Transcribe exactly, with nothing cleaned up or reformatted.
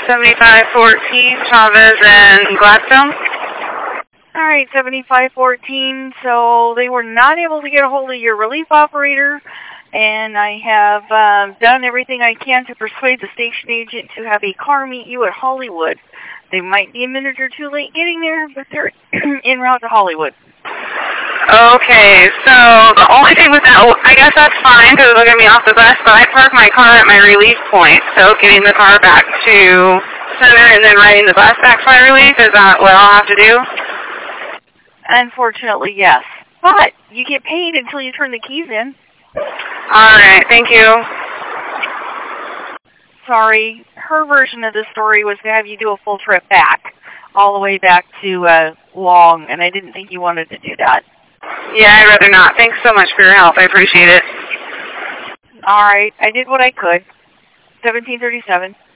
seventy-five fourteen, Chavez and Gladstone. All right, seventy-five fourteen. So they were not able to get a hold of your relief operator, and I have um, done everything I can to persuade the station agent to have a car meet you at Hollywood. They might be a minute or two late getting there, but they're en route to Hollywood. Okay, so the only thing with that, I guess that's fine because it'll get me off the bus, but I parked my car at my relief point, so getting the car back to center and then riding the bus back to my relief, is that what I'll have to do? Unfortunately, yes. But you get paid until you turn the keys in. All right, thank you. Sorry, her version of the story was to have you do a full trip back, all the way back to uh, Long, and I didn't think you wanted to do that. Yeah, I'd rather not. Thanks so much for your help. I appreciate it. All right, I did what I could. seventeen thirty-seven.